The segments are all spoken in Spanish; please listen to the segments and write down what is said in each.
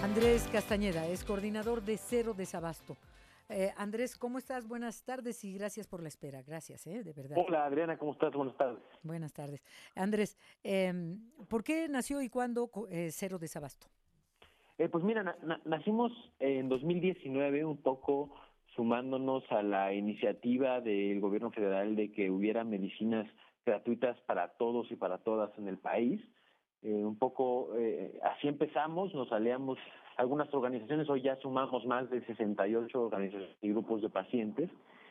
Andrés Castañeda es coordinador de Cero Desabasto. Andrés, ¿cómo estás? Buenas tardes y gracias por la espera. Gracias, de verdad. Hola Adriana, ¿cómo estás? Buenas tardes. Buenas tardes. Andrés, ¿por qué nació y cuándo Cero Desabasto? Pues mira, nacimos en 2019 un poco sumándonos a la iniciativa del gobierno federal de que hubiera medicinas gratuitas para todos y para todas en el país. Un poco así empezamos, nos aliamos algunas organizaciones, hoy ya sumamos más de 68 organizaciones y grupos de pacientes.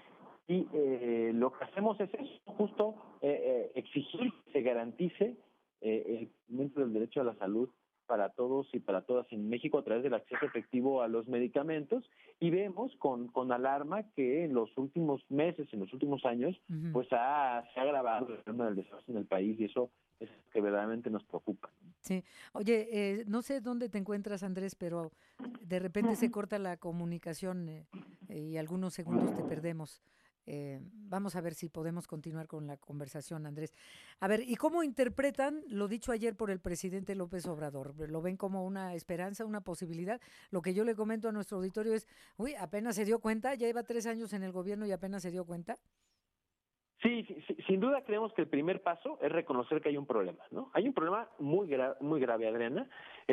Y lo que hacemos es eso, justo exigir que se garantice el cumplimiento del derecho a la salud para todos y para todas en México a través del acceso efectivo a los medicamentos, y vemos con alarma que en los últimos meses, en los últimos años, Ujú. pues se ha agravado el problema del desabasto en el país, y eso es que verdaderamente nos preocupa. Sí. Oye, no sé dónde te encuentras, Andrés, pero de repente se corta la comunicación y algunos segundos te perdemos. Vamos a ver si podemos continuar con la conversación, Andrés. A ver, ¿y cómo interpretan lo dicho ayer por el presidente López Obrador? ¿Lo ven como una esperanza, una posibilidad? Lo que yo le comento a nuestro auditorio es, uy, apenas se dio cuenta, ya lleva 3 años en el gobierno y apenas se dio cuenta. Sí, sí, sí, sin duda creemos que el primer paso es reconocer que hay un problema, ¿no? Hay un problema muy grave, Adriana.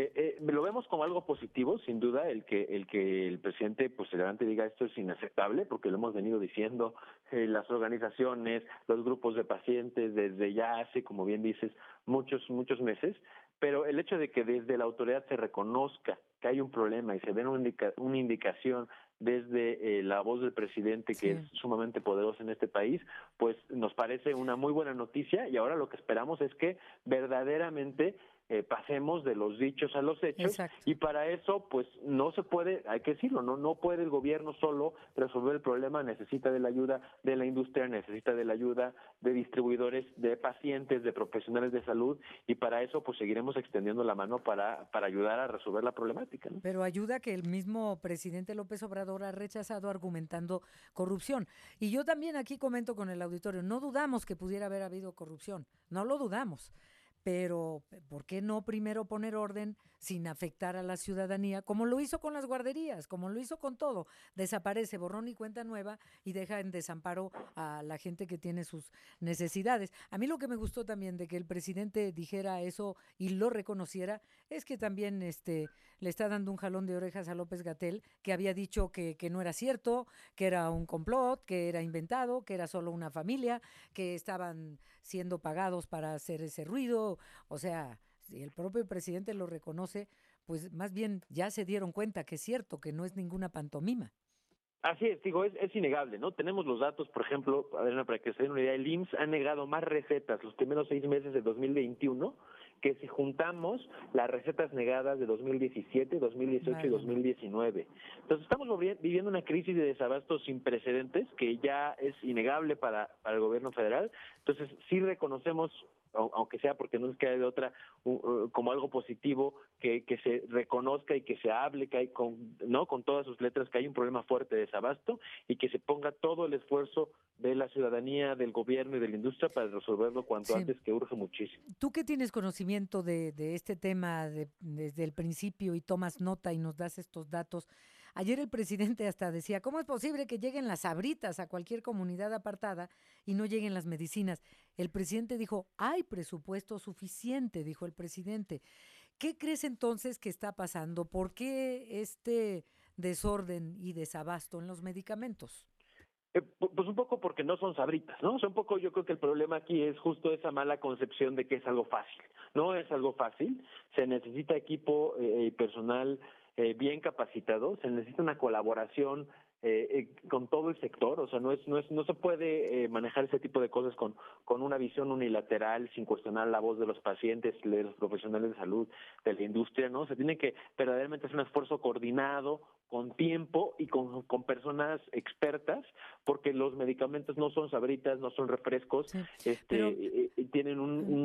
Lo vemos como algo positivo, sin duda, el que el presidente pues se levante y diga esto es inaceptable, porque lo hemos venido diciendo las organizaciones, los grupos de pacientes desde ya hace, como bien dices, muchos meses. Pero el hecho de que desde la autoridad se reconozca que hay un problema y se dé una indicación desde la voz del presidente, que es Sí, sumamente poderosa en este país, pues nos parece una muy buena noticia, y ahora lo que esperamos es que verdaderamente pasemos de los dichos a los hechos, exacto. y para eso pues no se puede, hay que decirlo, no puede el gobierno solo resolver el problema, necesita de la ayuda de la industria, necesita de la ayuda de distribuidores, de pacientes, de profesionales de salud, y para eso pues seguiremos extendiendo la mano para ayudar a resolver la problemática, ¿no? Pero ayuda que el mismo presidente López Obrador ha rechazado argumentando corrupción. Y yo también aquí comento con el auditorio, no dudamos que pudiera haber habido corrupción, no lo dudamos. Pero, ¿por qué no primero poner orden sin afectar a la ciudadanía, como lo hizo con las guarderías, como lo hizo con todo? Desaparece, borrón y cuenta nueva y deja en desamparo a la gente que tiene sus necesidades. A mí lo que me gustó también de que el presidente dijera eso y lo reconociera es que también le está dando un jalón de orejas a López Gatel, que había dicho que no era cierto, que era un complot, que era inventado, que era solo una familia, que estaban siendo pagados para hacer ese ruido. O sea, si el propio presidente lo reconoce, pues más bien ya se dieron cuenta que es cierto, que no es ninguna pantomima. Así es, digo, es innegable, ¿no? Tenemos los datos, por ejemplo, Adriana, para que se den una idea, el IMSS ha negado más recetas los primeros 6 meses de 2021 que si juntamos las recetas negadas de 2017, 2018 y Válgame. 2019. Entonces estamos viviendo una crisis de desabasto sin precedentes que ya es innegable para el gobierno federal. Entonces sí reconocemos, aunque sea porque no nos queda de otra, como algo positivo, que se reconozca y que se hable, que hay con todas sus letras, que hay un problema fuerte de desabasto, y que se ponga todo el esfuerzo de la ciudadanía, del gobierno y de la industria para resolverlo cuanto Sí. antes, que urge muchísimo. Tú que tienes conocimiento de este tema desde el principio y tomas nota y nos das estos datos, ayer el presidente hasta decía, ¿cómo es posible que lleguen las abritas a cualquier comunidad apartada y no lleguen las medicinas? El presidente dijo, hay presupuesto suficiente, dijo el presidente. ¿Qué crees entonces que está pasando? ¿Por qué este desorden y desabasto en los medicamentos? Pues un poco porque no son sabritas, ¿no? O sea, un poco yo creo que el problema aquí es justo esa mala concepción de que es algo fácil. No es algo fácil, se necesita equipo y personal bien capacitado, se necesita una colaboración con todo el sector, o sea, no se puede manejar ese tipo de cosas con una visión unilateral, sin cuestionar la voz de los pacientes, de los profesionales de salud, de la industria, ¿no? Se tiene que verdaderamente hacer un esfuerzo coordinado, con tiempo y con personas expertas, porque los medicamentos no son sabritas, no son refrescos, Sí, pero tienen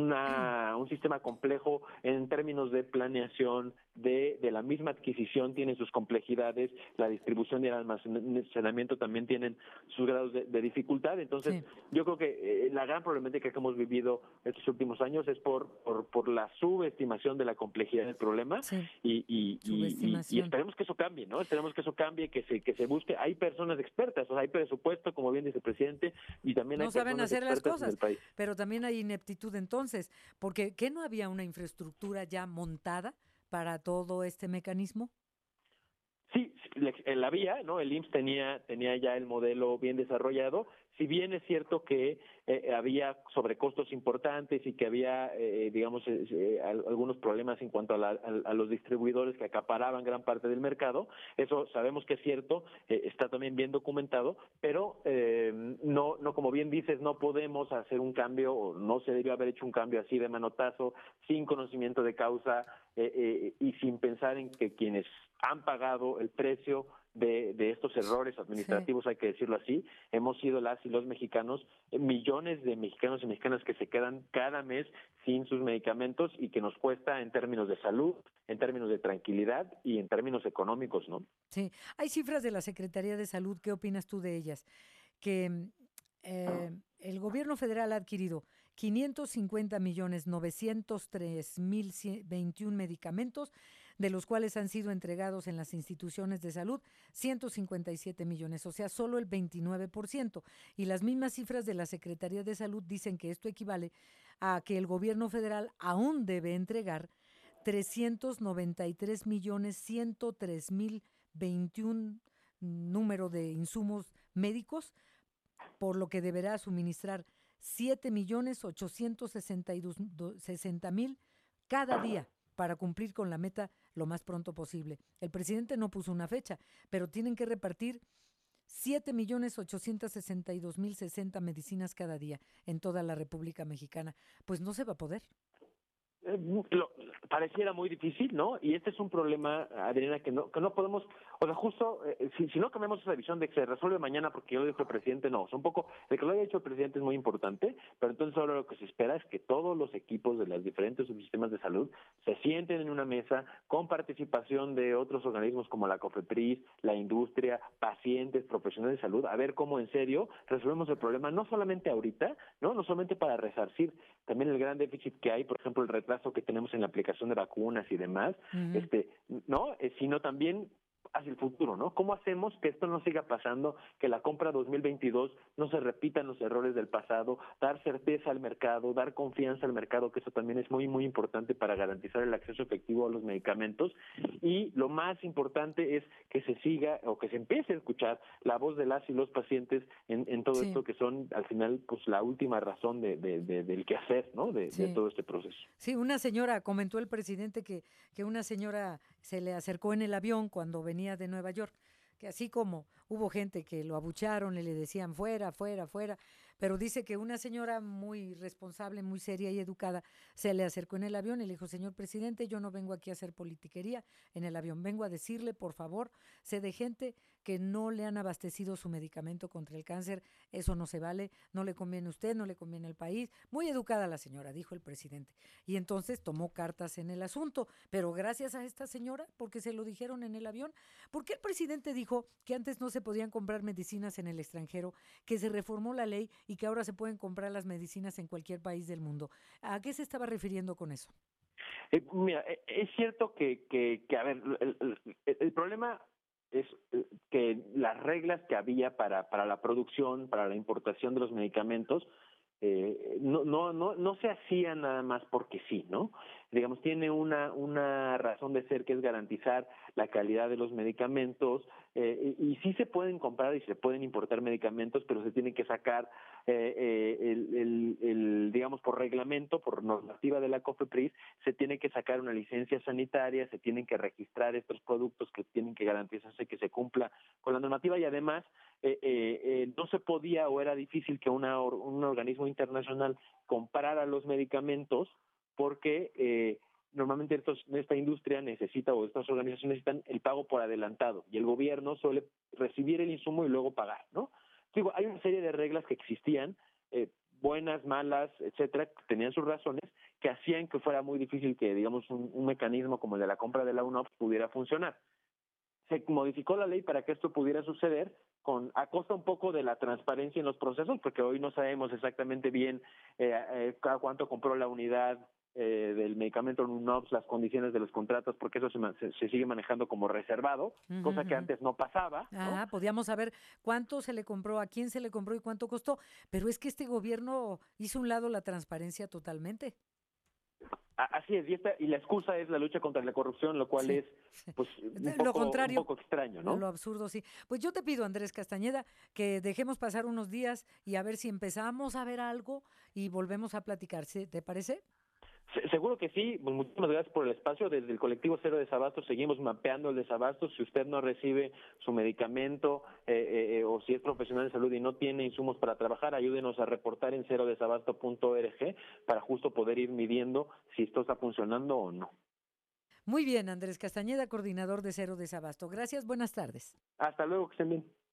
un sistema complejo en términos de planeación, de la misma adquisición, tiene sus complejidades, la distribución y el saneamiento también tienen sus grados de dificultad. Entonces, Sí. yo creo que la gran problemática que hemos vivido estos últimos años es por la subestimación de la complejidad del problema Sí, y subestimación. esperemos que eso cambie, ¿no? Esperemos que eso cambie, que se busque. Hay personas expertas, o sea, hay presupuesto, como bien dice el presidente, y también hay No saben personas hacer las expertas en el cosas, país. pero también hay ineptitud entonces, porque ¿qué no había una infraestructura ya montada para todo este mecanismo? Sí, la vía, ¿no? El IMSS tenía ya el modelo bien desarrollado. Si bien es cierto que había sobrecostos importantes y que había, digamos, algunos problemas en cuanto a los distribuidores que acaparaban gran parte del mercado, eso sabemos que es cierto, está también bien documentado, pero no, como bien dices, no podemos hacer un cambio, o no se debió haber hecho un cambio así de manotazo, sin conocimiento de causa y sin pensar en que quienes han pagado el precio de estos errores Sí. administrativos, hay que decirlo así, hemos sido las y los mexicanos, millones de mexicanos y mexicanas que se quedan cada mes sin sus medicamentos y que nos cuesta en términos de salud, en términos de tranquilidad y en términos económicos, ¿no? Sí, hay cifras de la Secretaría de Salud, ¿qué opinas tú de ellas? Que el gobierno federal ha adquirido 550.903.121 medicamentos, de los cuales han sido entregados en las instituciones de salud 157 millones, o sea, solo el 29%. Y las mismas cifras de la Secretaría de Salud dicen que esto equivale a que el gobierno federal aún debe entregar 393.103.021 número de insumos médicos, por lo que deberá suministrar 7.860.000 cada día para cumplir con la meta lo más pronto posible. El presidente no puso una fecha, pero tienen que repartir 7.862.060 medicinas cada día en toda la República Mexicana. Pues no se va a poder. Pareciera muy difícil, ¿no? Y este es un problema, Adriana, que no podemos, o sea, justo, si no cambiamos esa visión de que se resuelve mañana porque yo lo dijo el presidente, no, es un poco, el que lo haya dicho el presidente es muy importante, pero entonces ahora lo que se espera es que todos los equipos de los diferentes subsistemas de salud se sienten en una mesa con participación de otros organismos como la COFEPRIS, la industria, pacientes, profesionales de salud, a ver cómo en serio resolvemos el problema, no solamente ahorita, no solamente para resarcir también el gran déficit que hay, por ejemplo, el retraso que tenemos en la aplicación de vacunas y demás, Ujú. no, sino también hacia el futuro, ¿no? ¿Cómo hacemos que esto no siga pasando, que la compra 2022 no se repitan los errores del pasado, dar certeza al mercado, dar confianza al mercado, que eso también es muy, muy importante para garantizar el acceso efectivo a los medicamentos? Y lo más importante es que se siga o que se empiece a escuchar la voz de las y los pacientes en todo Sí, esto que son, al final, pues la última razón del quehacer, ¿no? De sí. todo este proceso. Sí, una señora, comentó el presidente que una señora se le acercó en el avión cuando venía de Nueva York, que así como hubo gente que lo abucharon y le decían fuera, fuera, fuera, pero dice que una señora muy responsable, muy seria y educada se le acercó en el avión y le dijo, señor presidente, yo no vengo aquí a hacer politiquería en el avión, vengo a decirle, por favor, sé de gente que no le han abastecido su medicamento contra el cáncer, eso no se vale, no le conviene a usted, no le conviene al país. Muy educada la señora, dijo el presidente. Y entonces tomó cartas en el asunto. Pero gracias a esta señora, porque se lo dijeron en el avión, ¿por qué el presidente dijo que antes no se podían comprar medicinas en el extranjero, que se reformó la ley y que ahora se pueden comprar las medicinas en cualquier país del mundo? ¿A qué se estaba refiriendo con eso? Mira, es cierto a ver, el problema es que las reglas que había para la producción, para la importación de los medicamentos, no se hacían nada más porque sí, ¿no? Digamos, tiene una razón de ser que es garantizar la calidad de los medicamentos, y sí se pueden comprar y se pueden importar medicamentos, pero se tienen que sacar, digamos, por reglamento, por normativa de la COFEPRIS, se tiene que sacar una licencia sanitaria, se tienen que registrar estos productos que tienen que garantizarse que se cumpla con la normativa y además no se podía o era difícil que un organismo internacional comprara los medicamentos porque normalmente esta industria necesita o estas organizaciones necesitan el pago por adelantado y el gobierno suele recibir el insumo y luego pagar, ¿no? Digo, hay una serie de reglas que existían, buenas, malas, etcétera, que tenían sus razones, que hacían que fuera muy difícil que, digamos, un mecanismo como el de la compra de la UNOPS pudiera funcionar. se modificó la ley para que esto pudiera suceder a costa un poco de la transparencia en los procesos, porque hoy no sabemos exactamente bien a cuánto compró la unidad del medicamento Lunox, las condiciones de los contratos, porque eso se sigue manejando como reservado, cosa que antes no pasaba, ¿no? Podíamos saber cuánto se le compró, a quién se le compró y cuánto costó, pero es que este gobierno hizo a un lado la transparencia totalmente. Así es, y la excusa es la lucha contra la corrupción, lo cual es pues lo contrario, un poco extraño, ¿no? lo absurdo, sí. Pues yo te pido, Andrés Castañeda, que dejemos pasar unos días y a ver si empezamos a ver algo y volvemos a platicar, ¿sí? ¿Te parece? Seguro que sí, pues muchísimas gracias por el espacio. Desde el colectivo Cero Desabasto seguimos mapeando el desabasto. Si usted no recibe su medicamento o si es profesional de salud y no tiene insumos para trabajar, ayúdenos a reportar en cerodesabasto.org para justo poder ir midiendo si esto está funcionando o no. Muy bien, Andrés Castañeda, coordinador de Cero Desabasto. Gracias, buenas tardes. Hasta luego, que estén bien.